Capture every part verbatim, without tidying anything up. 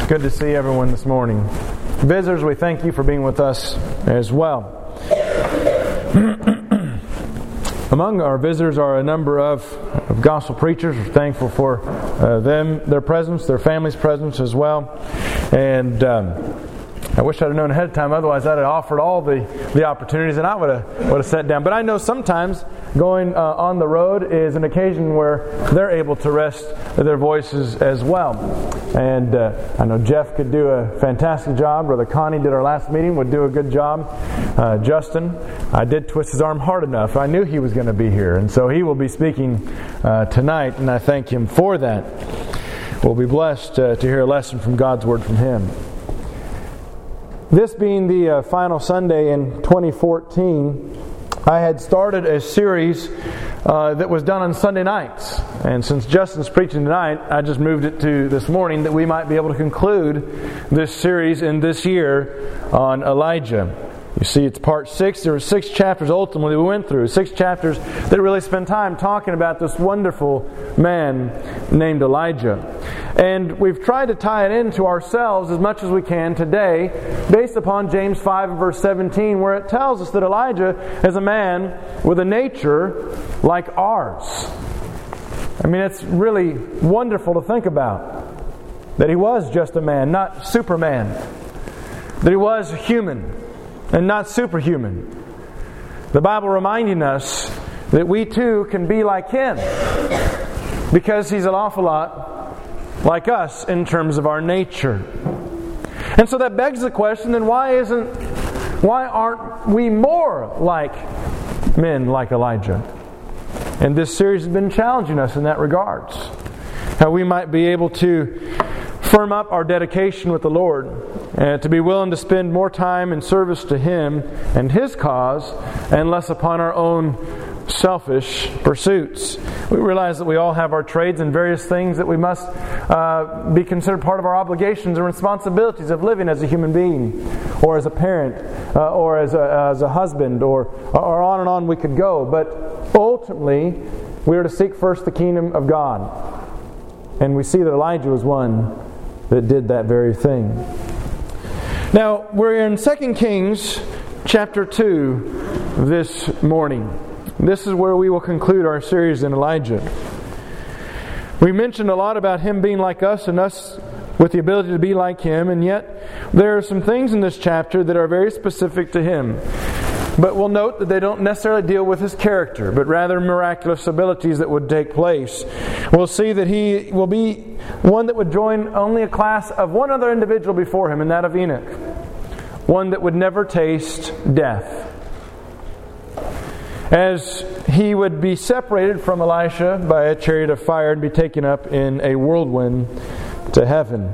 Good to see everyone this morning. Visitors, we thank you for being with us as well. Among our visitors are a number of, of gospel preachers. We're thankful for uh, them, their presence, their family's presence as well. And um, I wish I'd have known ahead of time. Otherwise, I'd have offered all the, the opportunities, and I would have would have sat down. But I know sometimes going uh, on the road is an occasion where they're able to rest their voices as well. And uh, I know Jeff could do a fantastic job. Brother Connie did our last meeting, would do a good job. Uh, Justin, I did twist his arm hard enough. I knew he was going to be here. And so he will be speaking uh, tonight, and I thank him for that. We'll be blessed uh, to hear a lesson from God's Word from him. This being the uh, final Sunday in twenty fourteen, I had started a series uh, that was done on Sunday nights. And since Justin's preaching tonight, I just moved it to this morning that we might be able to conclude this series in this year on Elijah. You see, it's part six. There were six chapters ultimately we went through. Six chapters that really spend time talking about this wonderful man named Elijah. And we've tried to tie it into ourselves as much as we can today based upon James five and verse seventeen, where it tells us that Elijah is a man with a nature like ours. I mean, it's really wonderful to think about that he was just a man, not Superman. That he was human and not superhuman. The Bible reminding us that we too can be like him because he's an awful lot like us in terms of our nature. And so that begs the question, then why isn't why aren't we more like men like Elijah? And this series has been challenging us in that regards. How we might be able to firm up our dedication with the Lord and to be willing to spend more time in service to Him and His cause and less upon our own selfish pursuits. We realize that we all have our trades and various things that we must uh, be considered part of our obligations and responsibilities of living as a human being, or as a parent, uh, or as a, as a husband, or, or on and on we could go. But ultimately, we are to seek first the kingdom of God. And we see that Elijah was one that did that very thing. Now, we're in Second Kings chapter two this morning. This is where we will conclude our series in Elijah. We mentioned a lot about him being like us and us with the ability to be like him, and yet there are some things in this chapter that are very specific to him. But we'll note that they don't necessarily deal with his character, but rather miraculous abilities that would take place. We'll see that he will be one that would join only a class of one other individual before him, and that of Enoch. One that would never taste death. As he would be separated from Elisha by a chariot of fire and be taken up in a whirlwind to heaven.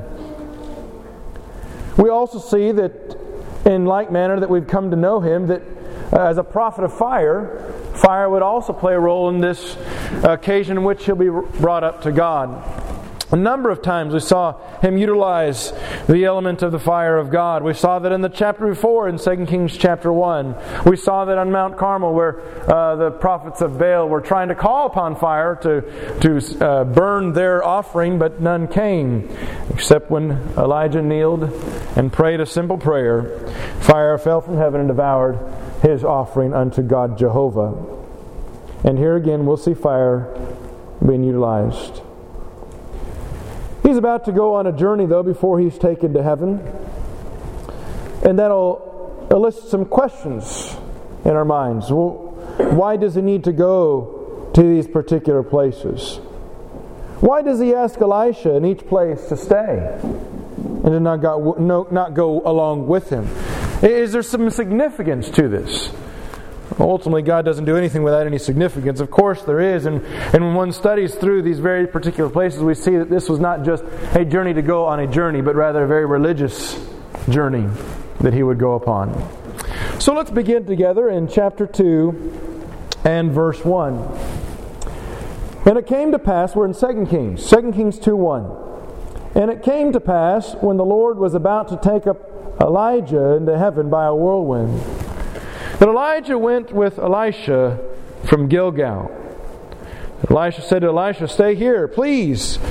We also see that in like manner that we've come to know him, that as a prophet of fire, fire would also play a role in this occasion in which he'll be brought up to God. A number of times we saw him utilize the element of the fire of God. We saw that in the chapter before, in Second Kings chapter one. We saw that on Mount Carmel, where uh, the prophets of Baal were trying to call upon fire to, to uh, burn their offering, but none came. Except when Elijah kneeled and prayed a simple prayer, fire fell from heaven and devoured his offering unto God Jehovah. And here again we'll see fire being utilized. He's about to go on a journey, though, before he's taken to heaven. And that'll elicit some questions in our minds. Well, why does he need to go to these particular places? Why does he ask Elisha in each place to stay and to not go, no, not go along with him? Is there some significance to this? Ultimately, God doesn't do anything without any significance. Of course there is, and, and when one studies through these very particular places, we see that this was not just a journey to go on a journey, but rather a very religious journey that he would go upon. So let's begin together in chapter two and verse one. And it came to pass, we're in Second Kings, Second Kings two one. And it came to pass, when the Lord was about to take up Elijah into heaven by a whirlwind, that Elijah went with Elisha from Gilgal. Elisha said to Elisha, "Stay here, please,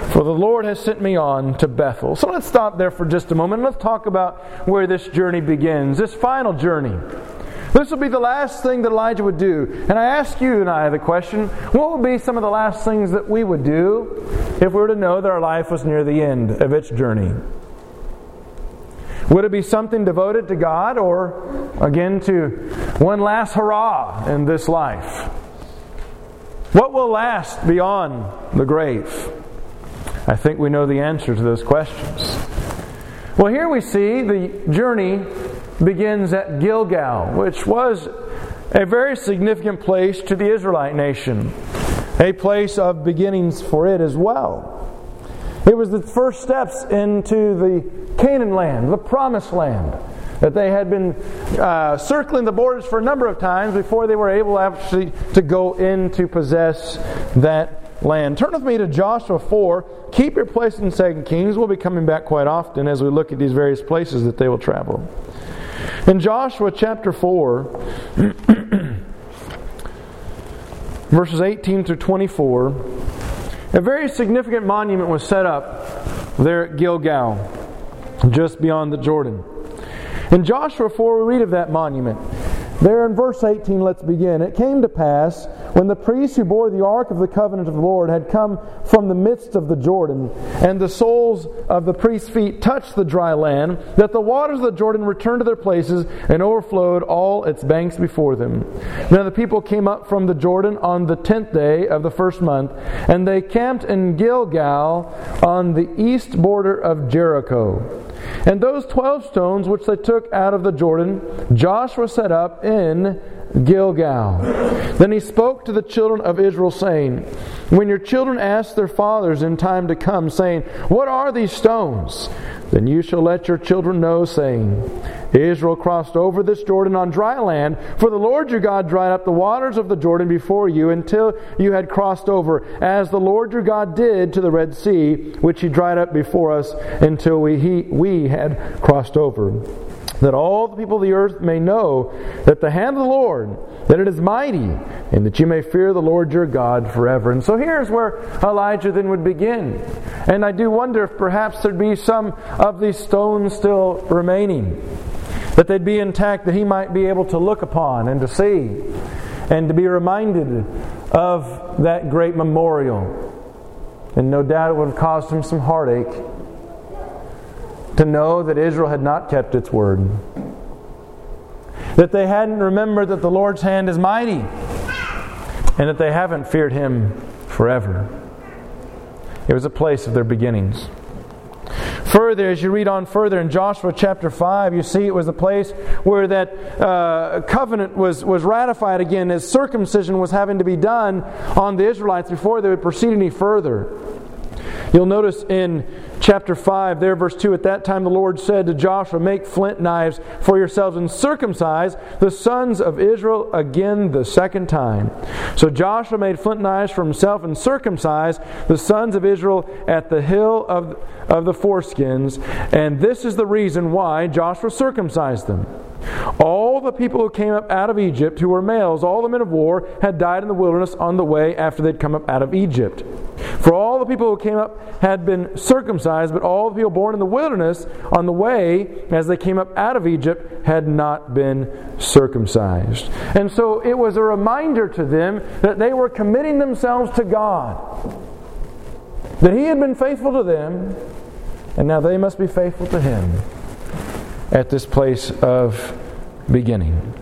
For the Lord has sent me on to Bethel. So let's stop there for just a moment. Let's talk about where this journey begins, this final journey. This will be the last thing that Elijah would do. And I ask you and I the question, what would be some of the last things that we would do if we were to know that our life was near the end of its journey? Would it be something devoted to God, or again to one last hurrah in this life? What will last beyond the grave? I think we know the answer to those questions. Well, here we see the journey begins at Gilgal, which was a very significant place to the Israelite nation, a place of beginnings for it as well. It was the first steps into the Canaan land, the promised land, that they had been uh, circling the borders for a number of times before they were able actually to go in to possess that land. Turn with me to Joshua four. Keep your place in Second Kings. We'll be coming back quite often as we look at these various places that they will travel. In Joshua chapter four, verses eighteen through twenty-four, a very significant monument was set up there at Gilgal, just beyond the Jordan. In Joshua four, we read of that monument. There in verse eighteen, let's begin. It came to pass, when the priests who bore the ark of the covenant of the Lord had come from the midst of the Jordan, and the soles of the priests' feet touched the dry land, that the waters of the Jordan returned to their places and overflowed all its banks before them. Now the people came up from the Jordan on the tenth day of the first month, and they camped in Gilgal on the east border of Jericho. And those twelve stones which they took out of the Jordan, Joshua set up in Gilgal. Then he spoke to the children of Israel, saying, when your children ask their fathers in time to come, saying, what are these stones? Then you shall let your children know, saying, Israel crossed over this Jordan on dry land, for the Lord your God dried up the waters of the Jordan before you until you had crossed over, as the Lord your God did to the Red Sea, which He dried up before us until we, he, we had crossed over. That all the people of the earth may know that the hand of the Lord, that it is mighty, and that you may fear the Lord your God forever. And so here's where Elijah then would begin. And I do wonder if perhaps there'd be some of these stones still remaining, that they'd be intact, that he might be able to look upon and to see, and to be reminded of that great memorial. And no doubt it would have caused him some heartache to know that Israel had not kept its word, that they hadn't remembered that the Lord's hand is mighty, and that they haven't feared Him forever. It was a place of their beginnings. Further, as you read on further in Joshua chapter five, you see it was a place where that uh, covenant was, was ratified again, as circumcision was having to be done on the Israelites before they would proceed any further. You'll notice in chapter five, there verse two, at that time the Lord said to Joshua, make flint knives for yourselves and circumcise the sons of Israel again the second time. So Joshua made flint knives for himself and circumcised the sons of Israel at the hill of, of the foreskins. And this is the reason why Joshua circumcised them. All the people who came up out of Egypt, who were males, all the men of war, had died in the wilderness on the way after they'd come up out of Egypt. For all the people who came up had been circumcised, but all the people born in the wilderness on the way as they came up out of Egypt had not been circumcised. And so it was a reminder to them that they were committing themselves to God, that He had been faithful to them, and now they must be faithful to Him at this place of beginning.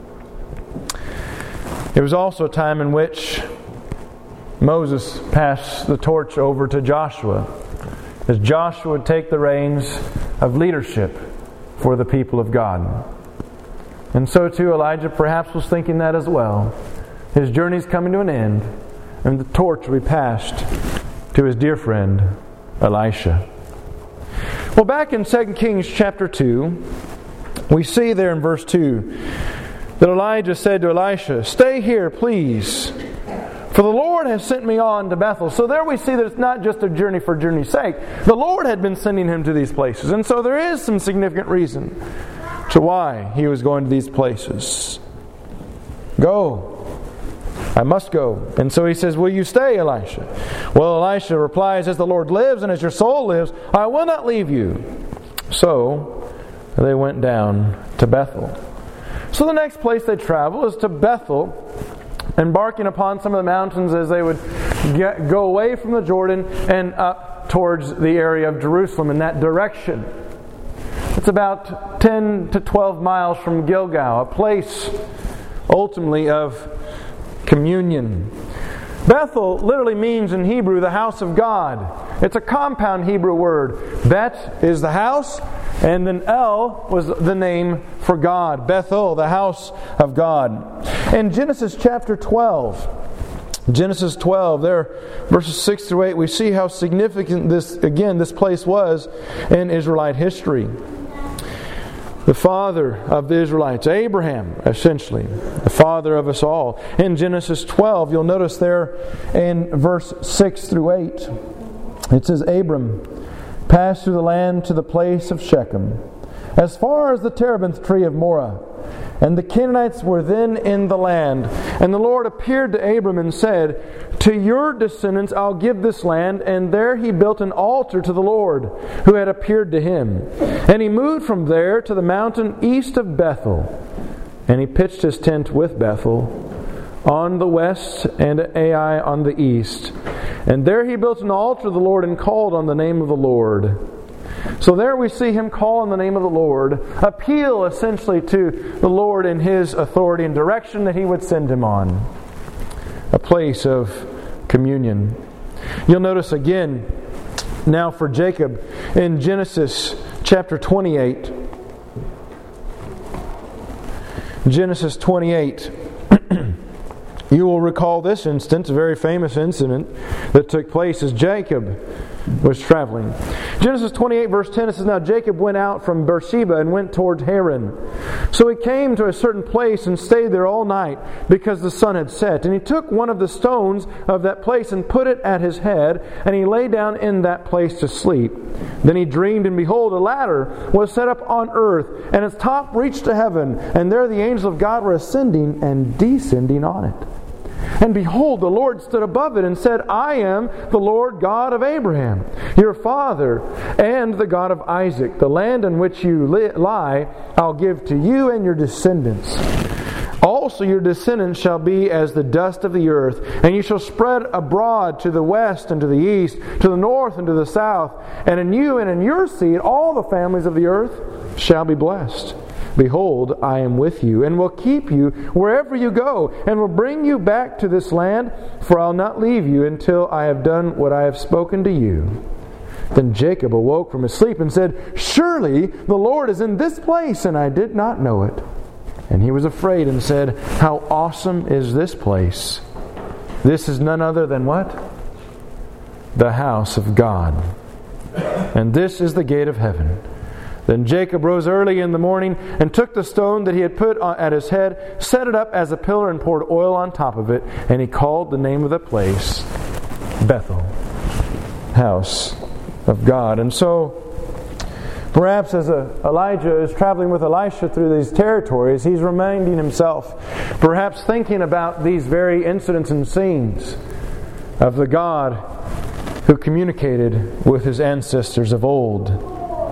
It was also a time in which Moses passed the torch over to Joshua, as Joshua would take the reins of leadership for the people of God. And so too Elijah perhaps was thinking that as well. His journey's coming to an end, and the torch will be passed to his dear friend Elisha. Well, back in Second Kings chapter two, we see there in verse two that Elijah said to Elisha, stay here, please, for the Lord has sent me on to Bethel. So there we see that it's not just a journey for journey's sake. The Lord had been sending him to these places. And so there is some significant reason to why he was going to these places. Go, I must go. And so he says, will you stay, Elisha? Well, Elisha replies, as the Lord lives and as your soul lives, I will not leave you. So they went down to Bethel. So the next place they travel is to Bethel, embarking upon some of the mountains as they would get, go away from the Jordan and up towards the area of Jerusalem in that direction. It's about ten to twelve miles from Gilgal, a place ultimately of communion. Bethel literally means in Hebrew the house of God. It's a compound Hebrew word. Bet is the house, and then El was the name for God. Bethel, the house of God. In Genesis chapter twelve, Genesis twelve, there, verses six through eight, we see how significant this, again, this place was in Israelite history. The father of the Israelites, Abraham, essentially, the father of us all. In Genesis twelve, you'll notice there in verse six through eight, it says, Abram passed through the land to the place of Shechem, as far as the terebinth tree of Moreh. And the Canaanites were then in the land. And the Lord appeared to Abram and said, to your descendants I'll give this land. And there he built an altar to the Lord, who had appeared to him. And he moved from there to the mountain east of Bethel. And he pitched his tent with Bethel on the west and Ai on the east. And there he built an altar to the Lord and called on the name of the Lord. So there we see him call on the name of the Lord, appeal essentially to the Lord in His authority and direction that He would send him on. A place of communion. You'll notice again, now for Jacob, in Genesis chapter twenty-eight. Genesis twenty-eight. You will recall this instance, a very famous incident that took place as Jacob was traveling. Genesis twenty-eight verse ten, it says, now Jacob went out from Beersheba and went toward Haran. So he came to a certain place and stayed there all night because the sun had set. And he took one of the stones of that place and put it at his head, and he lay down in that place to sleep. Then he dreamed, and behold, a ladder was set up on earth, and its top reached to heaven, and there the angels of God were ascending and descending on it. And behold, the Lord stood above it and said, I am the Lord God of Abraham, your father, and the God of Isaac. The land in which you li- lie, I'll give to you and your descendants. Also your descendants shall be as the dust of the earth, and you shall spread abroad to the west and to the east, to the north and to the south. And in you and in your seed all the families of the earth shall be blessed. Behold, I am with you, and will keep you wherever you go, and will bring you back to this land, for I'll not leave you until I have done what I have spoken to you. Then Jacob awoke from his sleep and said, surely the Lord is in this place, and I did not know it. And he was afraid and said, how awesome is this place? This is none other than what? The house of God. And this is the gate of heaven. Then Jacob rose early in the morning and took the stone that he had put at his head, set it up as a pillar, and poured oil on top of it. And he called the name of the place Bethel, house of God. And so, perhaps as a, Elijah is traveling with Elisha through these territories, he's reminding himself, perhaps thinking about these very incidents and scenes of the God who communicated with his ancestors of old.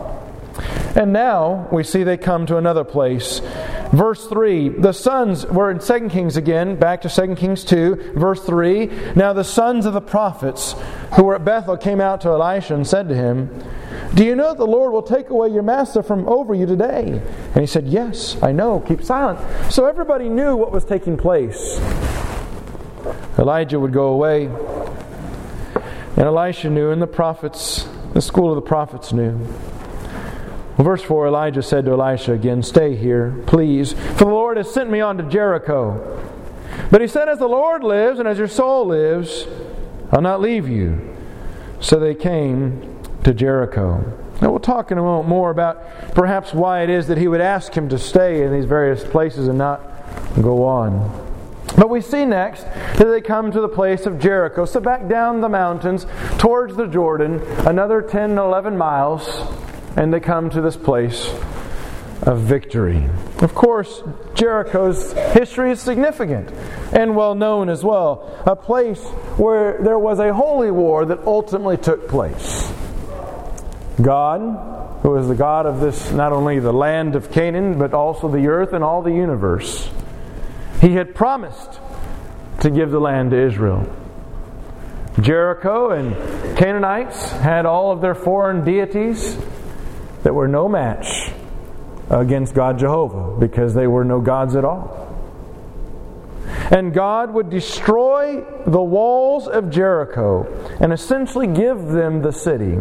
And now we see they come to another place. Verse three, the sons, we're in Second Kings again, back to Second Kings two, verse three. Now the sons of the prophets who were at Bethel came out to Elisha and said to him, do you know that the Lord will take away your master from over you today? And he said, yes, I know, keep silent. So everybody knew what was taking place. Elijah would go away, and Elisha knew, and the prophets, the school of the prophets knew. Verse four, Elijah said to Elisha again, stay here, please, for the Lord has sent me on to Jericho. But he said, as the Lord lives and as your soul lives, I'll not leave you. So they came to Jericho. Now we'll talk in a moment more about perhaps why it is that he would ask him to stay in these various places and not go on. But we see next that they come to the place of Jericho. So back down the mountains towards the Jordan, another ten, eleven miles, and they come to this place of victory. Of course, Jericho's history is significant and well known as well. A place where there was a holy war that ultimately took place. God, who is the God of this, not only the land of Canaan, but also the earth and all the universe, He had promised to give the land to Israel. Jericho and Canaanites had all of their foreign deities that were no match against God Jehovah, because they were no gods at all. And God would destroy the walls of Jericho and essentially give them the city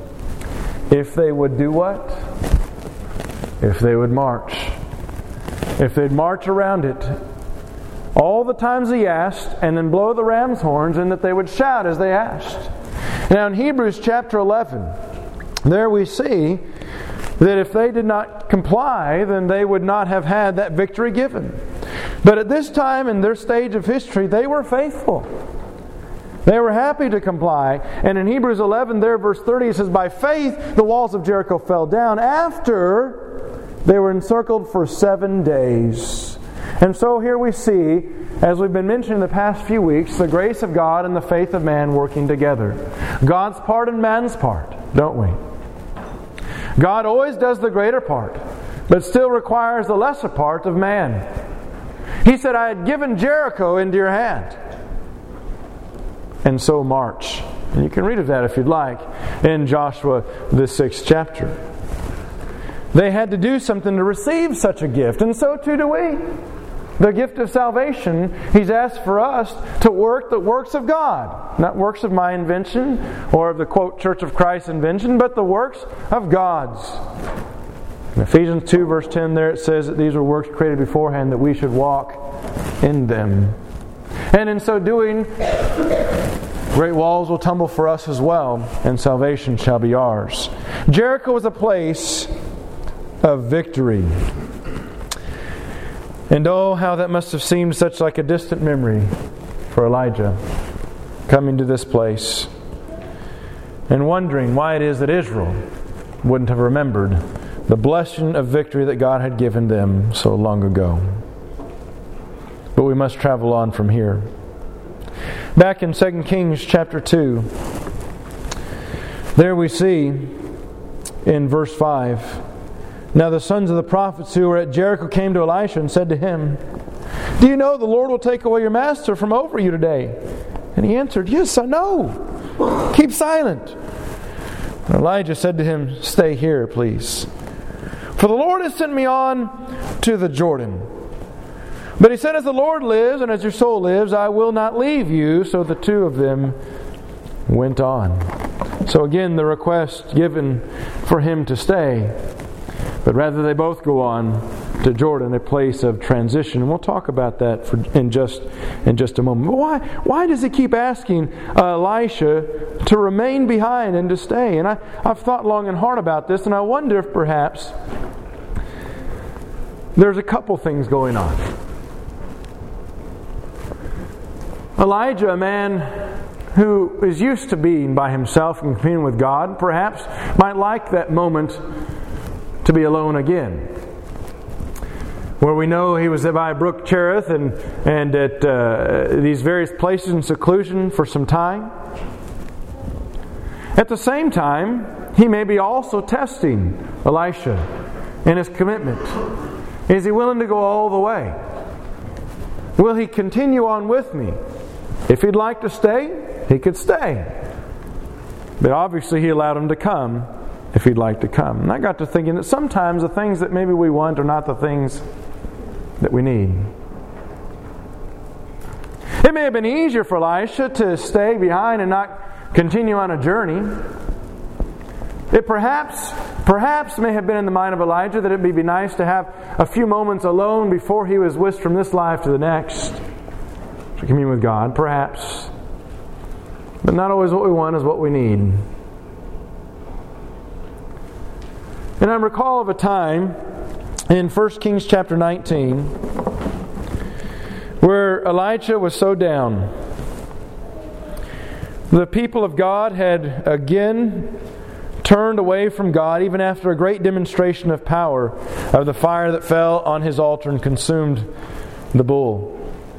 if they would do what? If they would march. If they'd march around it all the times He asked, and then blow the ram's horns, and that they would shout as they asked. Now in Hebrews chapter eleven, there we see that if they did not comply, then they would not have had that victory given. But at this time in their stage of history, they were faithful. They were happy to comply. And in Hebrews eleven, there, verse thirty, it says, "By faith the walls of Jericho fell down after they were encircled for seven days." And so here we see, as we've been mentioning the past few weeks, the grace of God and the faith of man working together. God's part and man's part, don't we? God always does the greater part, but still requires the lesser part of man. He said, "I had given Jericho into your hand." And so march. And you can read of that if you'd like in Joshua, the sixth chapter. They had to do something to receive such a gift, and so too do we. The gift of salvation, He's asked for us to work the works of God. Not works of my invention or of the, quote, Church of Christ invention, but the works of God's. In Ephesians two verse ten there it says that these were works created beforehand that we should walk in them. And in so doing, great walls will tumble for us as well, and salvation shall be ours. Jericho was a place of victory. And oh, how that must have seemed such like a distant memory for Elijah, coming to this place and wondering why it is that Israel wouldn't have remembered the blessing of victory that God had given them so long ago. But we must travel on from here. Back in Second Kings chapter two, there we see in verse five, "Now the sons of the prophets who were at Jericho came to Elisha and said to him, 'Do you know the Lord will take away your master from over you today?' And he answered, 'Yes, I know. Keep silent.' And Elijah said to him, 'Stay here, please. For the Lord has sent me on to the Jordan.' But he said, 'As the Lord lives and as your soul lives, I will not leave you.' So the two of them went on." So again, the request given for him to stay. But rather they both go on to Jordan, a place of transition. And we'll talk about that for, in just in just a moment. But why, why does he keep asking uh, Elisha to remain behind and to stay? And I, I've thought long and hard about this, and I wonder if perhaps there's a couple things going on. Elijah, a man who is used to being by himself and communing with God, perhaps might like that moment to be alone again. Where we know he was by Brook Cherith and, and at uh, these various places in seclusion for some time. At the same time, he may be also testing Elisha in his commitment. Is he willing to go all the way? Will he continue on with me? If he'd like to stay, he could stay. But obviously he allowed him to come if he'd like to come. And I got to thinking that sometimes the things that maybe we want are not the things that we need. It may have been easier for Elisha to stay behind and not continue on a journey. It perhaps, perhaps may have been in the mind of Elijah that it would be nice to have a few moments alone before he was whisked from this life to the next, to commune with God, perhaps. But not always what we want is what we need. And I recall of a time in First Kings chapter nineteen where Elijah was so down. The people of God had again turned away from God even after a great demonstration of power of the fire that fell on his altar and consumed the bull.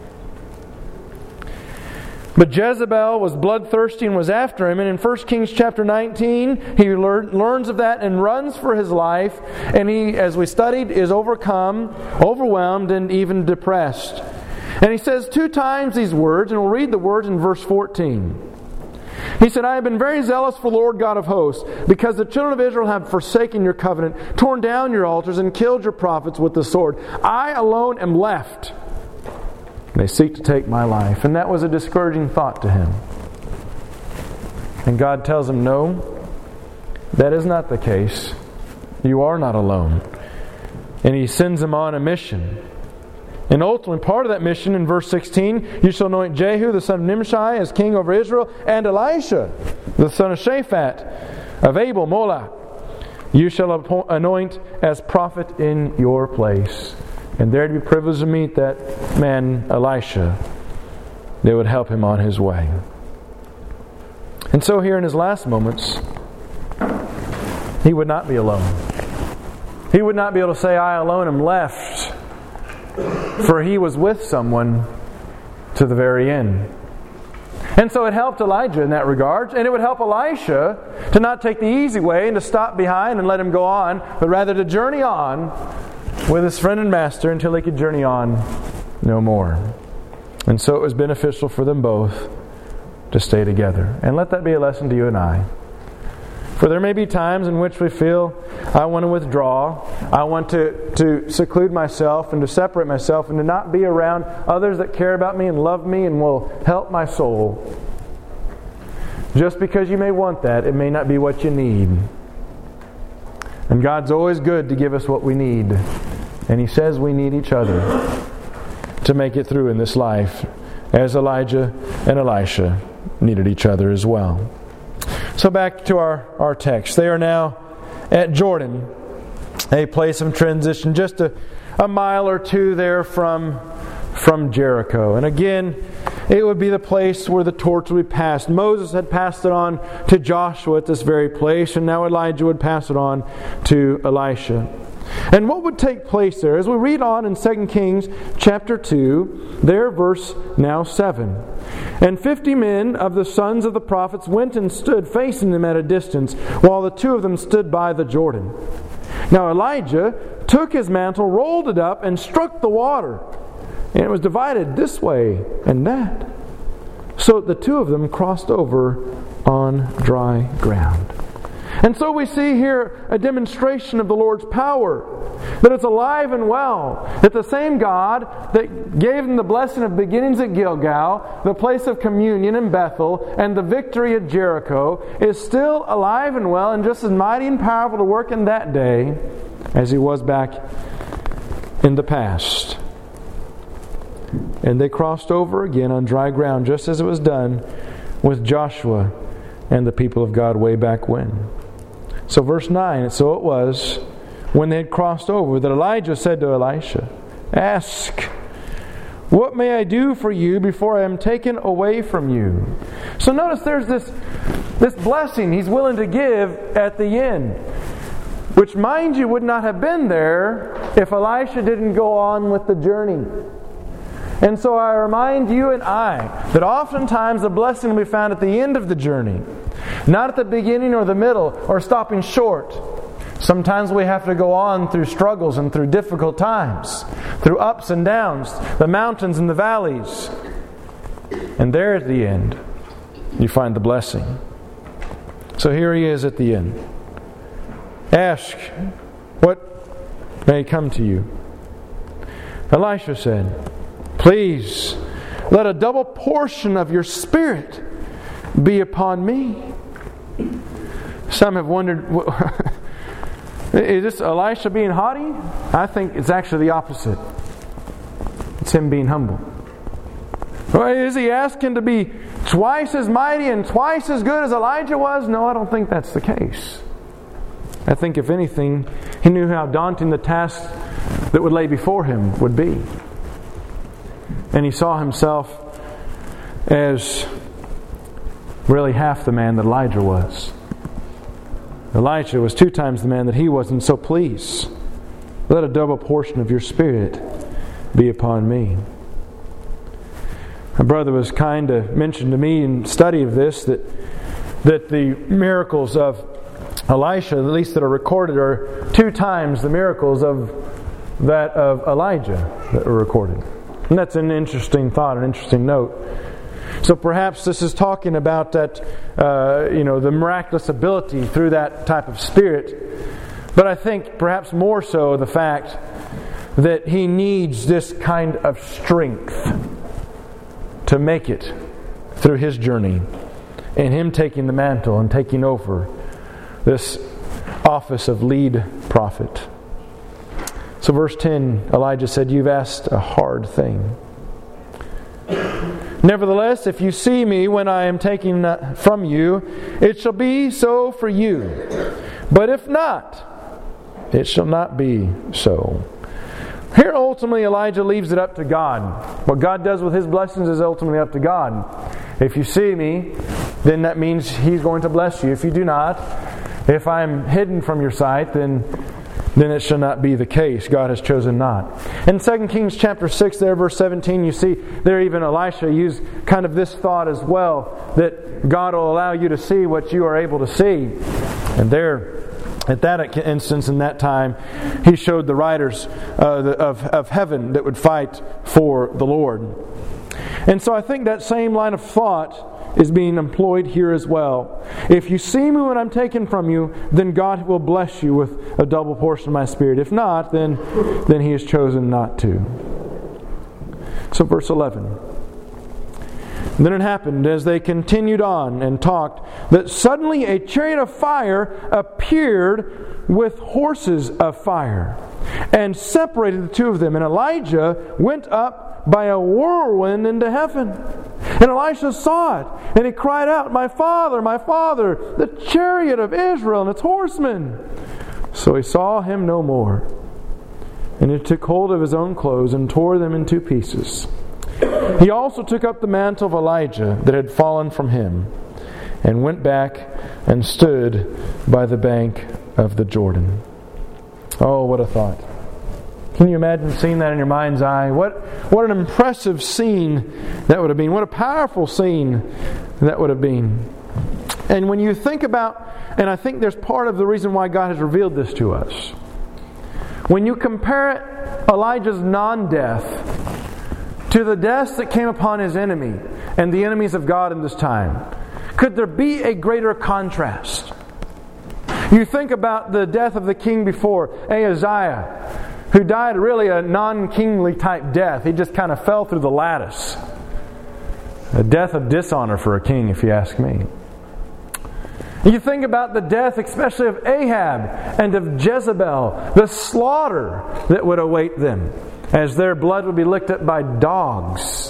But Jezebel was bloodthirsty and was after him. And in First Kings chapter nineteen, he lear- learns of that and runs for his life. And he, as we studied, is overcome, overwhelmed, and even depressed. And he says two times these words, and we'll read the words in verse fourteen. He said, I have been very zealous for the Lord God of hosts, because the children of Israel have forsaken your covenant, torn down your altars, and killed your prophets with the sword. I alone am left. They seek to take my life. And that was a discouraging thought to him. And God tells him, no, that is not the case. You are not alone. And He sends him on a mission. And ultimately, part of that mission in verse sixteen, you shall anoint Jehu, the son of Nimshi, as king over Israel, and Elisha, the son of Shaphat, of Abel, Molah, you shall anoint as prophet in your place. And there to be privileged to meet that man, Elisha, that would help him on his way. And so here in his last moments, he would not be alone. He would not be able to say, I alone am left. For he was with someone to the very end. And so it helped Elijah in that regard. And it would help Elisha to not take the easy way and to stop behind and let him go on, but rather to journey on with his friend and master until they could journey on no more. And so it was beneficial for them both to stay together. And let that be a lesson to you and I. For there may be times in which we feel, I want to withdraw, I want to, to seclude myself and to separate myself and to not be around others that care about me and love me and will help my soul. Just because you may want that, it may not be what you need. And God's always good to give us what we need. And He says we need each other to make it through in this life, as Elijah and Elisha needed each other as well. So back to our, our text. They are now at Jordan, a place of transition, just a, a mile or two there from, from Jericho. And again, it would be the place where the torch would be passed. Moses had passed it on to Joshua at this very place, and now Elijah would pass it on to Elisha. And what would take place there? As we read on in Second Kings chapter two, there verse now seven. And fifty men of the sons of the prophets went and stood facing them at a distance, while the two of them stood by the Jordan. Now Elijah took his mantle, rolled it up, and struck the water. And it was divided this way and that. So the two of them crossed over on dry ground. And so we see here a demonstration of the Lord's power, that it's alive and well, that the same God that gave them the blessing of beginnings at Gilgal, the place of communion in Bethel, and the victory at Jericho, is still alive and well and just as mighty and powerful to work in that day as He was back in the past. And they crossed over again on dry ground, just as it was done with Joshua and the people of God way back when. So verse nine, so it was, when they had crossed over, that Elijah said to Elisha, Ask, what may I do for you before I am taken away from you? So notice there's this, this blessing He's willing to give at the end, which, mind you, would not have been there if Elisha didn't go on with the journey. And so I remind you and I that oftentimes the blessing will be found at the end of the journey, not at the beginning or the middle or stopping short. Sometimes we have to go on through struggles and through difficult times, through ups and downs, the mountains and the valleys. And there at the end, you find the blessing. So here he is at the end. Ask, what may come to you? Elisha said, Please, let a double portion of your Spirit be upon me. Some have wondered, is this Elisha being haughty? I think it's actually the opposite. It's him being humble. Well, is he asking to be twice as mighty and twice as good as Elijah was? No, I don't think that's the case. I think if anything, he knew how daunting the task that would lay before him would be. And he saw himself as really half the man that Elijah was. Elijah was two times the man that he was, and so please, let a double portion of your Spirit be upon me. My brother was kind to mention to me in study of this that that the miracles of Elisha, at least that are recorded, are two times the miracles of that of Elijah that were recorded. And that's an interesting thought, an interesting note. So perhaps this is talking about that, uh, you know, the miraculous ability through that type of spirit. But I think perhaps more so the fact that he needs this kind of strength to make it through his journey, and him taking the mantle and taking over this office of lead prophet. So verse ten, Elijah said, "You've asked a hard thing. Nevertheless, if you see me when I am taking from you, it shall be so for you. But if not, it shall not be so." Here ultimately Elijah leaves it up to God. What God does with His blessings is ultimately up to God. If you see me, then that means He's going to bless you. If you do not, if I'm hidden from your sight, then then it shall not be the case. God has chosen not. In Second Kings chapter six, there, verse seventeen, you see there even Elisha used kind of this thought as well, that God will allow you to see what you are able to see. And there, at that instance, in that time, he showed the riders uh, of, of heaven that would fight for the Lord. And so I think that same line of thought is being employed here as well. If you see me when I'm taken from you, then God will bless you with a double portion of my Spirit. If not, then, then He has chosen not to. So verse eleven. Then it happened, as they continued on and talked, that suddenly a chariot of fire appeared with horses of fire, and separated the two of them. And Elijah went up by a whirlwind into heaven. And Elisha saw it, and he cried out, "My father, my father, the chariot of Israel and its horsemen!" So he saw him no more. And he took hold of his own clothes and tore them in two pieces. He also took up the mantle of Elijah that had fallen from him, and went back and stood by the bank of the Jordan. Oh, what a thought. Can you imagine seeing that in your mind's eye? What what an impressive scene that would have been. What a powerful scene that would have been. And when you think about, and I think there's part of the reason why God has revealed this to us. When you compare Elijah's non-death to the deaths that came upon his enemy and the enemies of God in this time, could there be a greater contrast? You think about the death of the king before, Ahaziah, who died really a non-kingly type death. He just kind of fell through the lattice. A death of dishonor for a king, if you ask me. You think about the death especially of Ahab and of Jezebel, the slaughter that would await them as their blood would be licked up by dogs.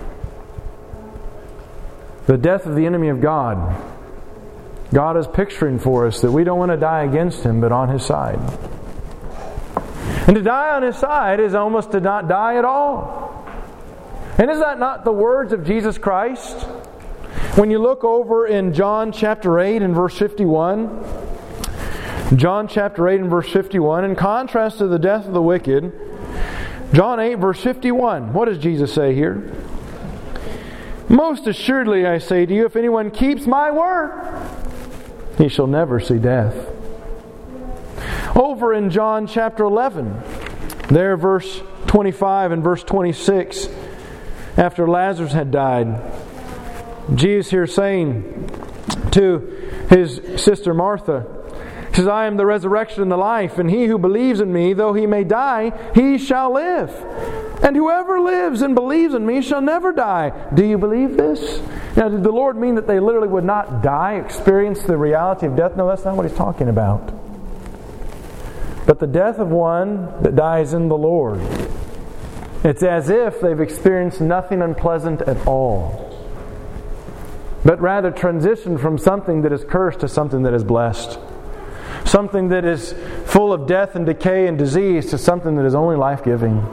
The death of the enemy of God. God is picturing for us that we don't want to die against Him, but on His side. And to die on His side is almost to not die at all. And is that not the words of Jesus Christ? When you look over in John chapter eight and verse fifty-one, John chapter eight and verse fifty-one, in contrast to the death of the wicked, John eight verse fifty-one, what does Jesus say here? "Most assuredly I say to you, if anyone keeps my word, he shall never see death." Over in John chapter eleven, there verse twenty-five and verse twenty-six, after Lazarus had died, Jesus here saying to His sister Martha, He says, "I am the resurrection and the life, and he who believes in me, though he may die, he shall live. And whoever lives and believes in me shall never die." Do you believe this? Now, did the Lord mean that they literally would not die, experience the reality of death? No, that's not what He's talking about. But the death of one that dies in the Lord, it's as if they've experienced nothing unpleasant at all, but rather transitioned from something that is cursed to something that is blessed. Something that is full of death and decay and disease to something that is only life-giving.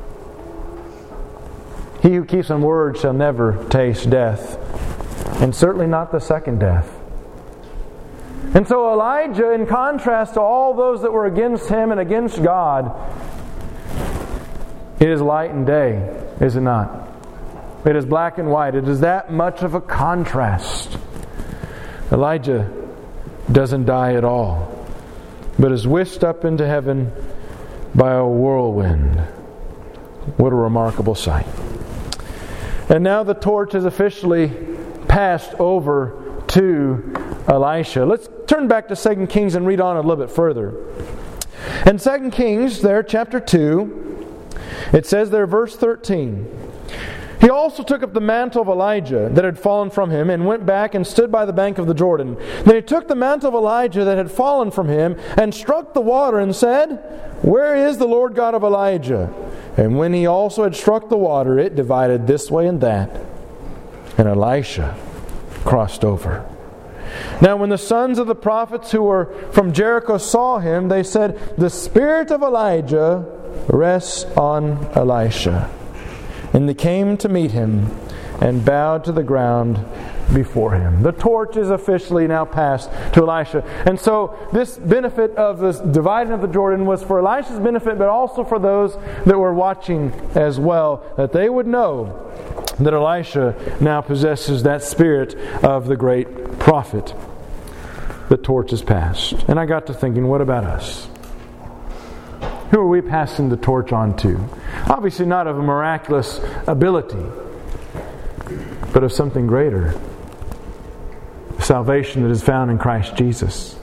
He who keeps my word shall never taste death, and certainly not the second death. And so Elijah, in contrast to all those that were against him and against God, it is light and day, is it not? It is black and white. It is that much of a contrast. Elijah doesn't die at all, but is whisked up into heaven by a whirlwind. What a remarkable sight. And now the torch is officially passed over to Elisha. Let's turn back to Second Kings and read on a little bit further. In Second Kings, there, chapter two, it says there, verse thirteen, "He also took up the mantle of Elijah that had fallen from him, and went back and stood by the bank of the Jordan. Then he took the mantle of Elijah that had fallen from him, and struck the water, and said, 'Where is the Lord God of Elijah?' And when he also had struck the water, it divided this way and that, and Elisha crossed over. Now when the sons of the prophets who were from Jericho saw him, they said, 'The spirit of Elijah rests on Elisha.' And they came to meet him and bowed to the ground before him." The torch is officially now passed to Elisha. And so this benefit of this dividing of the Jordan was for Elisha's benefit, but also for those that were watching as well, that they would know that Elisha now possesses that spirit of the great prophet. The torch is passed. And I got to thinking, what about us? Who are we passing the torch on to? Obviously not of a miraculous ability, but of something greater. Salvation that is found in Christ Jesus.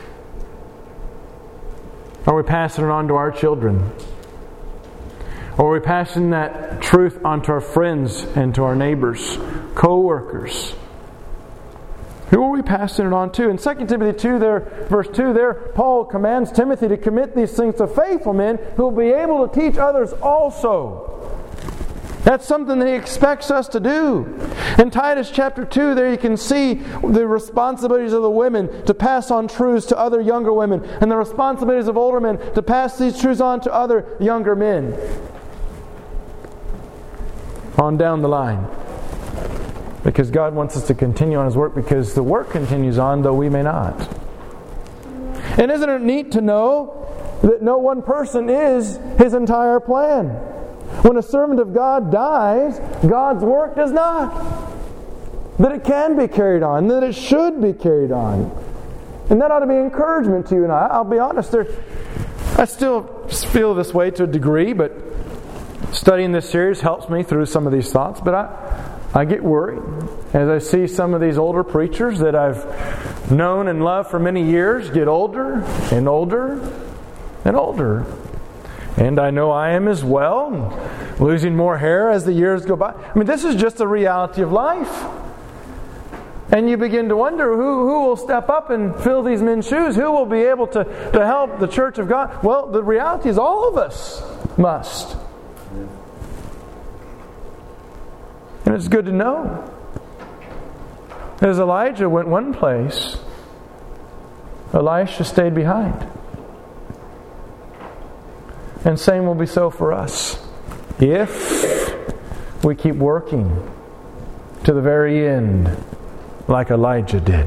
Are we passing it on to our children? Or are we passing that truth on to our friends and to our neighbors, co-workers? Who are we passing it on to? In Second Timothy two, there, verse two, there, Paul commands Timothy to commit these things to faithful men who will be able to teach others also. That's something that he expects us to do. In Titus chapter two, there you can see the responsibilities of the women to pass on truths to other younger women, and the responsibilities of older men to pass these truths on to other younger men. On down the line. Because God wants us to continue on His work, because the work continues on, though we may not. And isn't it neat to know that no one person is His entire plan? When a servant of God dies, God's work does not. That it can be carried on, that it should be carried on. And that ought to be encouragement to you and I. I'll be honest, there, I still feel this way to a degree, but studying this series helps me through some of these thoughts. But I, I get worried as I see some of these older preachers that I've known and loved for many years get older and older and older. And I know I am as well, losing more hair as the years go by. I mean, this is just a reality of life. And you begin to wonder, who, who will step up and fill these men's shoes? Who will be able to, to help the church of God? Well, the reality is all of us must. And it's good to know. As Elijah went one place, Elisha stayed behind. And same will be so for us. If we keep working to the very end like Elijah did.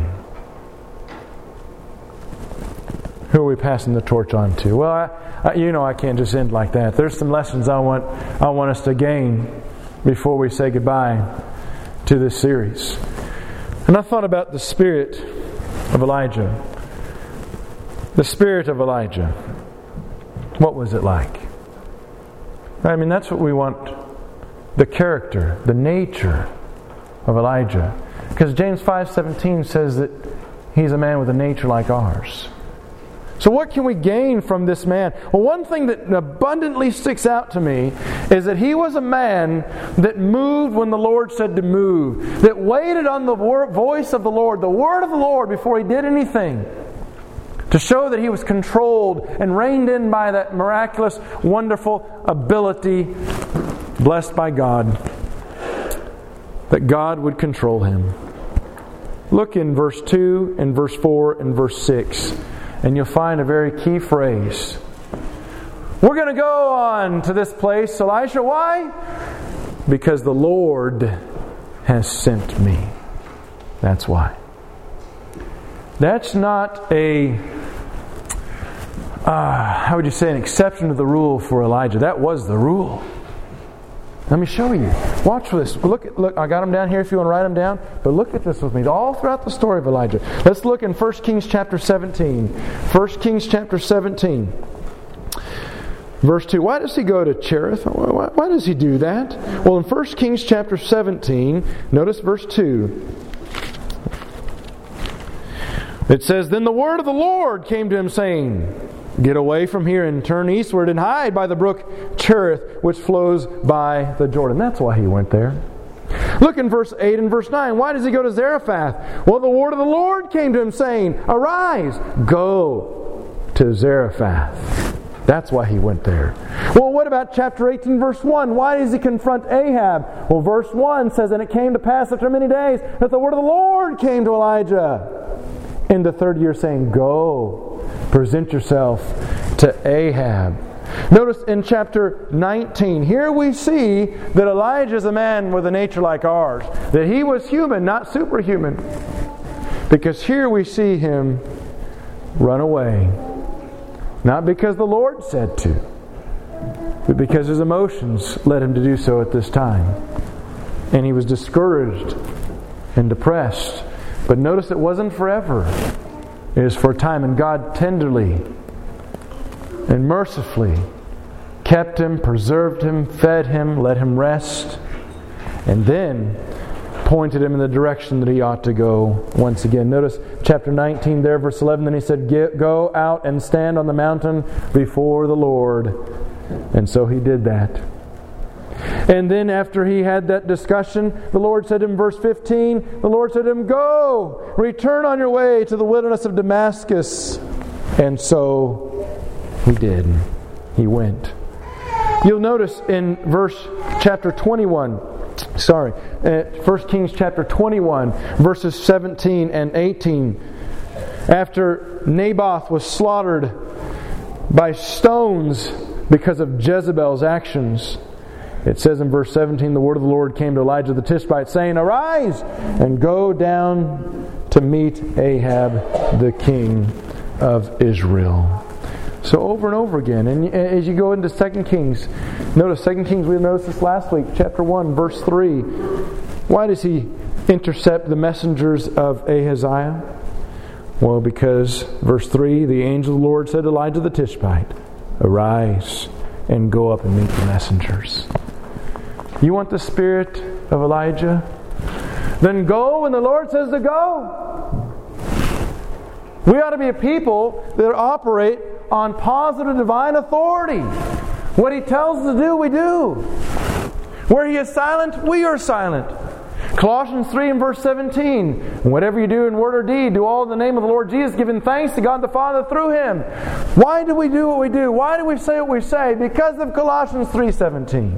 Who are we passing the torch on to? Well, I, I, you know I can't just end like that. There's some lessons I want I want us to gain before we say goodbye to this series. And I thought about the spirit of Elijah. The spirit of Elijah. What was it like? I mean, that's what we want. The character, the nature of Elijah. Because James five seventeen says that he's a man with a nature like ours. So what can we gain from this man? Well, one thing that abundantly sticks out to me is that he was a man that moved when the Lord said to move. That waited on the voice of the Lord, the word of the Lord, before he did anything. To show that he was controlled and reined in by that miraculous, wonderful ability, blessed by God, that God would control him. Look in verse two and verse four and verse six, and you'll find a very key phrase. We're going to go on to this place, Elisha. Why? Because the Lord has sent me. That's why. That's not a, uh, how would you say, an exception to the rule for Elijah. That was the rule. Let me show you. Watch this. Look, at, look. I got them down here if you want to write them down. But look at this with me. All throughout the story of Elijah. Let's look in First Kings chapter seventeen. First Kings chapter seventeen. Verse two. Why does he go to Cherith? Why, why does he do that? Well, in First Kings chapter seventeen, notice verse two. It says, Then the word of the Lord came to him, saying, Get away from here and turn eastward and hide by the brook Cherith, which flows by the Jordan. That's why he went there. Look in verse eight and verse nine. Why does he go to Zarephath? Well, the word of the Lord came to him, saying, Arise, go to Zarephath. That's why he went there. Well, what about chapter eighteen, verse one? Why does he confront Ahab? Well, verse one says, And it came to pass after many days that the word of the Lord came to Elijah in the third year, saying, Go, present yourself to Ahab. Notice in chapter nineteen, here we see that Elijah is a man with a nature like ours. That he was human, not superhuman. Because here we see him run away. Not because the Lord said to, but because his emotions led him to do so at this time. And he was discouraged and depressed. But notice it wasn't forever. It was for a time, and God tenderly and mercifully kept him, preserved him, fed him, let him rest, and then pointed him in the direction that he ought to go once again. Notice chapter nineteen there, verse eleven. Then he said, Go out and stand on the mountain before the Lord. And so he did that. And then after he had that discussion, the Lord said to him, verse fifteen, the Lord said to him, Go, return on your way to the wilderness of Damascus. And so he did. He went. You'll notice in verse chapter twenty-one, sorry, uh, First Kings chapter twenty-one, verses seventeen and eighteen, after Naboth was slaughtered by stones because of Jezebel's actions, it says in verse seventeen, the word of the Lord came to Elijah the Tishbite, saying, Arise and go down to meet Ahab, the king of Israel. So over and over again, and as you go into Second Kings, notice Second Kings, we noticed this last week, chapter one, verse three. Why does he intercept the messengers of Ahaziah? Well, because, verse three, the angel of the Lord said to Elijah the Tishbite, Arise and go up and meet the messengers. You want the spirit of Elijah? Then go when the Lord says to go. We ought to be a people that operate on positive divine authority. What He tells us to do, we do. Where He is silent, we are silent. Colossians three and verse seventeen, whatever you do in word or deed, do all in the name of the Lord Jesus, giving thanks to God the Father through Him. Why do we do what we do? Why do we say what we say? Because of Colossians three seventeen.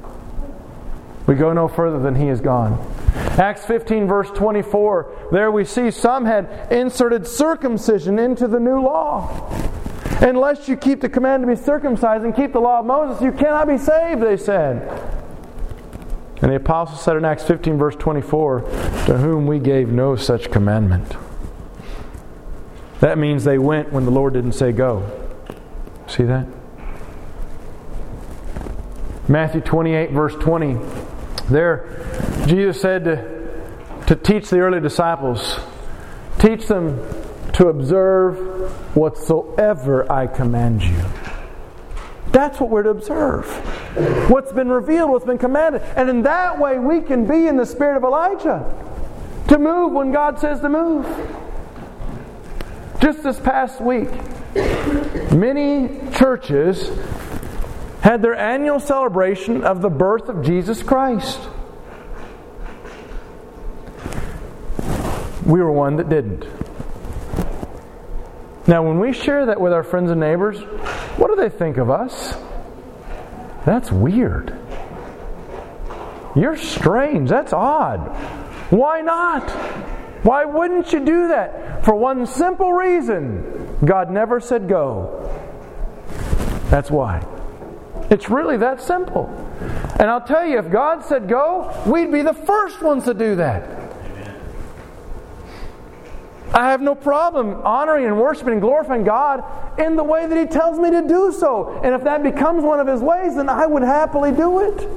We go no further than He has gone. Acts fifteen verse twenty-four, there we see some had inserted circumcision into the new law. Unless you keep the command to be circumcised and keep the law of Moses, you cannot be saved, they said. And the apostle said in Acts fifteen verse twenty-four, to whom we gave no such commandment. That means they went when the Lord didn't say go. See that? Matthew twenty-eight verse twenty. There, Jesus said to, to teach the early disciples, teach them to observe whatsoever I command you. That's what we're to observe. What's been revealed, what's been commanded. And in that way we can be in the spirit of Elijah. To move when God says to move. Just this past week, many churches had their annual celebration of the birth of Jesus Christ. We were one that didn't. Now, when we share that with our friends and neighbors, what do they think of us? That's weird. You're strange. That's odd. Why not? Why wouldn't you do that? For one simple reason. God never said go. That's why. It's really that simple. And I'll tell you, if God said go, we'd be the first ones to do that. I have no problem honoring and worshiping and glorifying God in the way that He tells me to do so. And if that becomes one of His ways, then I would happily do it.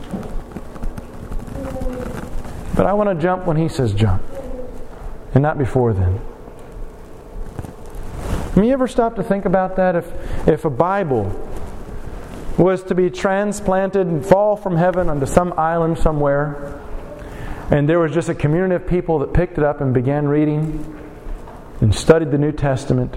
But I want to jump when He says jump, and not before then. Have you ever stopped to think about that? If, if a Bible was to be transplanted and fall from heaven onto some island somewhere, and there was just a community of people that picked it up and began reading and studied the New Testament,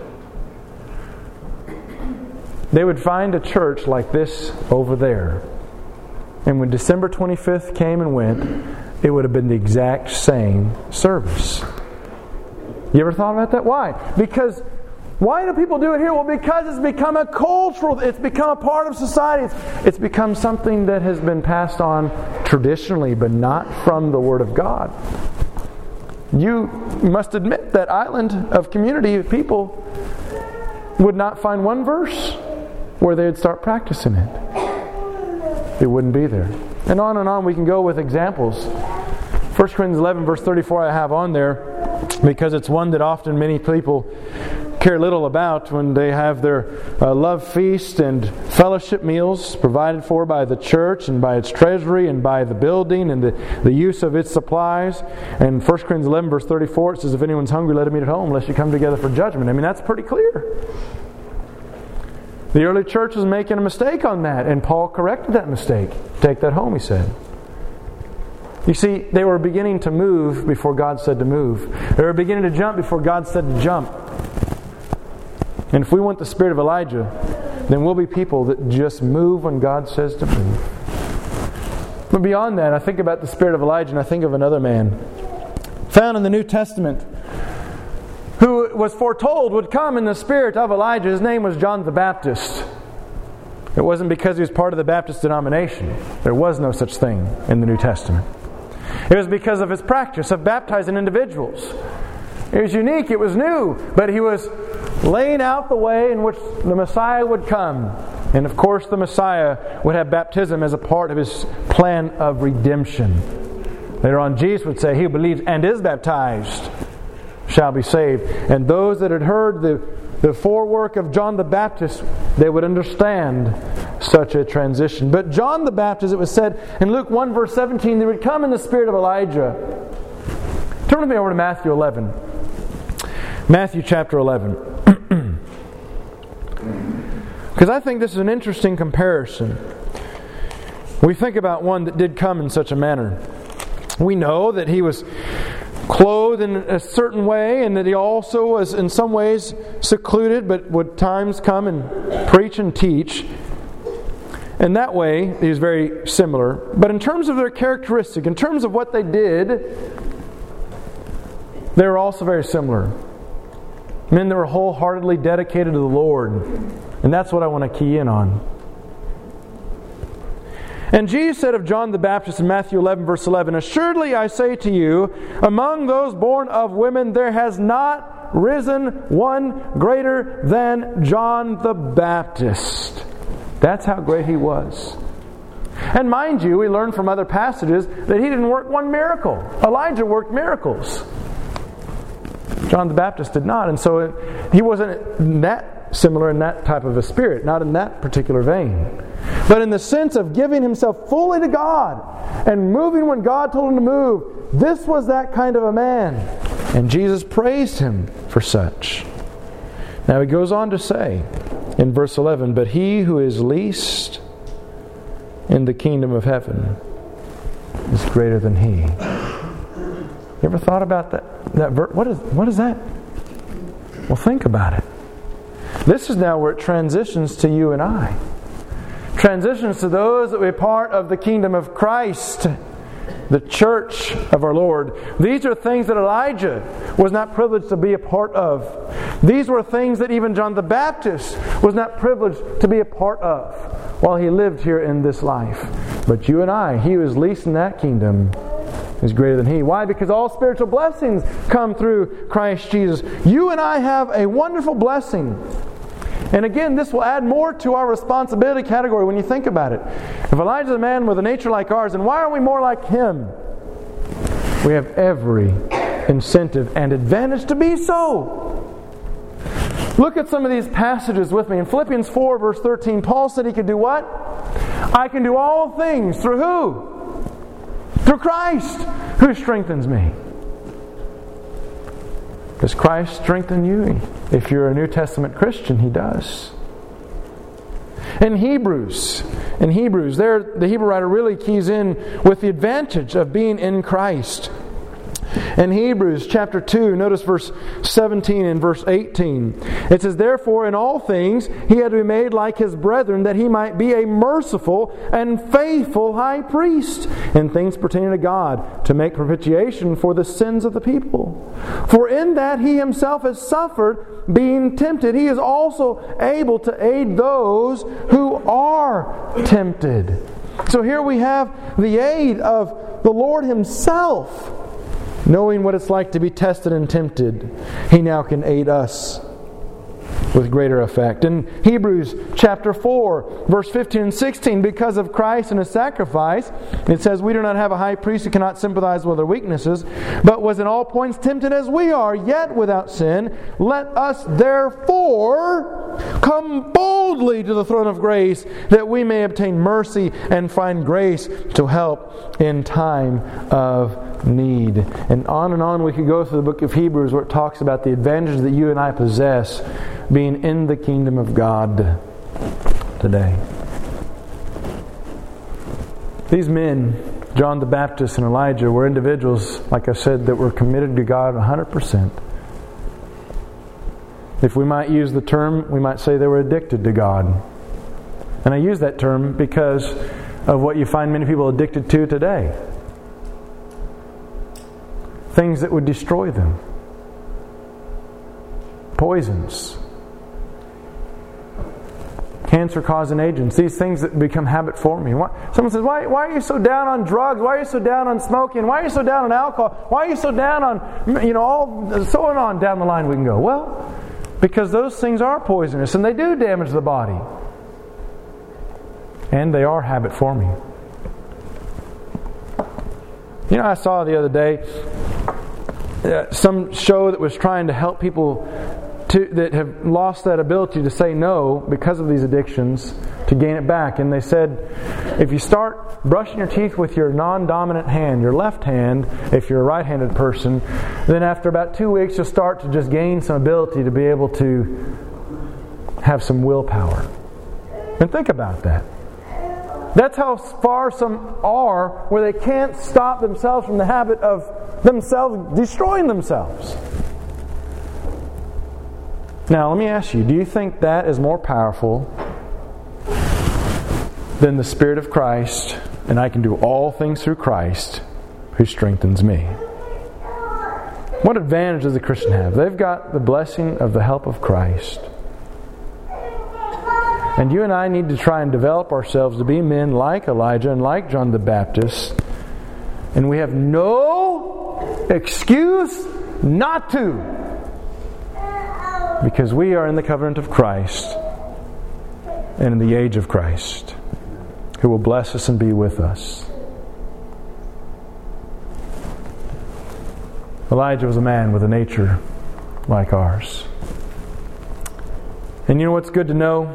they would find a church like this over there. And when December twenty-fifth came and went, it would have been the exact same service. You ever thought about that? Why? Because why do people do it here? Well, because it's become a cultural, it's become a part of society. It's, it's become something that has been passed on traditionally, but not from the Word of God. You must admit that island of community of people would not find one verse where they would start practicing it. It wouldn't be there. And on and on we can go with examples. First Corinthians eleven verse thirty-four I have on there because it's one that often many people care little about when they have their uh, love feast and fellowship meals provided for by the church and by its treasury and by the building and the, the use of its supplies. And First Corinthians eleven verse thirty-four it says, if anyone's hungry, let him eat at home, lest you come together for judgment. I mean, that's pretty clear. The early church was making a mistake on that, and Paul corrected that mistake. Take that home, he said. You see, they were beginning to move before God said to move. They were beginning to jump before God said to jump. And if we want the spirit of Elijah, then we'll be people that just move when God says to move. But beyond that, I think about the spirit of Elijah and I think of another man found in the New Testament who was foretold would come in the spirit of Elijah. His name was John the Baptist. It wasn't because he was part of the Baptist denomination. There was no such thing in the New Testament. It was because of his practice of baptizing individuals. It was unique, it was new, but he was laying out the way in which the Messiah would come. And of course the Messiah would have baptism as a part of His plan of redemption. Later on Jesus would say, he who believes and is baptized shall be saved. And those that had heard the, the forework of John the Baptist, they would understand such a transition. But John the Baptist, it was said in Luke one verse seventeen, they would come in the spirit of Elijah. Turn with me over to Matthew eleven. Matthew chapter eleven. Because I think this is an interesting comparison. We think about one that did come in such a manner. We know that he was clothed in a certain way and that he also was in some ways secluded, but would times come and preach and teach. In that way, he was very similar. But in terms of their characteristic, in terms of what they did, they were also very similar. Men that were wholeheartedly dedicated to the Lord. And that's what I want to key in on. And Jesus said of John the Baptist in Matthew eleven verse eleven, assuredly I say to you, among those born of women there has not risen one greater than John the Baptist. That's how great he was. And mind you, we learn from other passages that he didn't work one miracle. Elijah worked miracles. John the Baptist did not. And so he wasn't that similar in that type of a spirit, not in that particular vein. But in the sense of giving himself fully to God and moving when God told him to move, this was that kind of a man. And Jesus praised him for such. Now he goes on to say in verse eleven, but he who is least in the kingdom of heaven is greater than he. You ever thought about that? That verse? What is what is that? Well, think about it. This is now where it transitions to you and I. Transitions to those that will be part of the kingdom of Christ, the church of our Lord. These are things that Elijah was not privileged to be a part of. These were things that even John the Baptist was not privileged to be a part of while he lived here in this life. But you and I, he who is least in that kingdom is greater than he. Why? Because all spiritual blessings come through Christ Jesus. You and I have a wonderful blessing. And again, this will add more to our responsibility category when you think about it. If Elijah is a man with a nature like ours, then why are we more like him? We have every incentive and advantage to be so. Look at some of these passages with me. In Philippians four, verse thirteen, Paul said he could do what? I can do all things through who? Through Christ, who strengthens me. Does Christ strengthen you? If you're a New Testament Christian, He does. In Hebrews, in Hebrews, there the Hebrew writer really keys in with the advantage of being in Christ. In Hebrews chapter two, notice verse seventeen and verse eighteen. It says, "Therefore in all things He had to be made like His brethren, that He might be a merciful and faithful high priest in things pertaining to God, to make propitiation for the sins of the people. For in that He Himself has suffered, being tempted, He is also able to aid those who are tempted." So here we have the aid of the Lord Himself. Knowing what it's like to be tested and tempted, He now can aid us with greater effect. In Hebrews chapter four, verse fifteen and sixteen, because of Christ and His sacrifice, it says, "We do not have a high priest who cannot sympathize with our weaknesses, but was in all points tempted as we are, yet without sin. Let us therefore come boldly to the throne of grace, that we may obtain mercy and find grace to help in time of need." And on and on we could go through the book of Hebrews, where it talks about the advantages that you and I possess being in the kingdom of God today. These men, John the Baptist and Elijah, were individuals, like I said, that were committed to God one hundred percent. If we might use the term, we might say they were addicted to God. And I use that term because of what you find many people addicted to today. Things that would destroy them. Poisons. Cancer-causing agents. These things that become habit forming. Someone says, why, why are you so down on drugs? Why are you so down on smoking? Why are you so down on alcohol? Why are you so down on, you know, all, so on down the line we can go? Well, because those things are poisonous and they do damage the body. And they are habit forming. You know, I saw the other day uh, some show that was trying to help people to, that have lost that ability to say no because of these addictions, to gain it back. And they said, if you start brushing your teeth with your non-dominant hand, your left hand, if you're a right-handed person, then after about two weeks you'll start to just gain some ability to be able to have some willpower. And think about that. That's how far some are where they can't stop themselves from the habit of themselves destroying themselves. Now, let me ask you, do you think that is more powerful than the Spirit of Christ, and I can do all things through Christ who strengthens me? What advantage does the Christian have? They've got the blessing of the help of Christ. And you and I need to try and develop ourselves to be men like Elijah and like John the Baptist. And we have no excuse not to. Because we are in the covenant of Christ and in the age of Christ, who will bless us and be with us. Elijah was a man with a nature like ours. And you know what's good to know?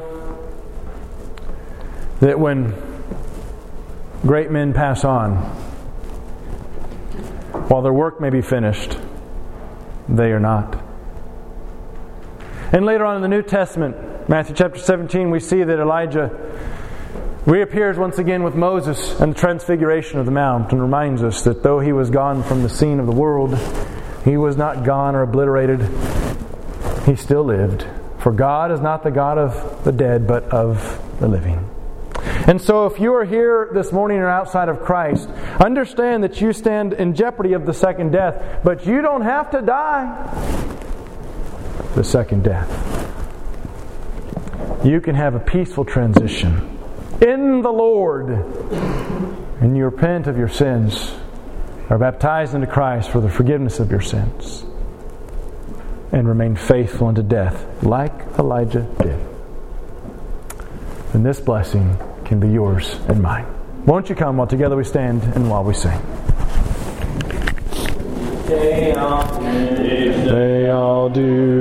That when great men pass on, while their work may be finished, they are not. And later on in the New Testament, Matthew chapter seventeen, we see that Elijah reappears once again with Moses and the transfiguration of the mount, and reminds us that though he was gone from the scene of the world, he was not gone or obliterated. He still lived. For God is not the God of the dead, but of the living. And so if you are here this morning or outside of Christ, understand that you stand in jeopardy of the second death. But you don't have to die the second death. You can have a peaceful transition in the Lord. And you repent of your sins, are baptized into Christ for the forgiveness of your sins, and remain faithful unto death, like Elijah did. And this blessing can be yours and mine. Won't you come while together we stand and while we sing? They all do.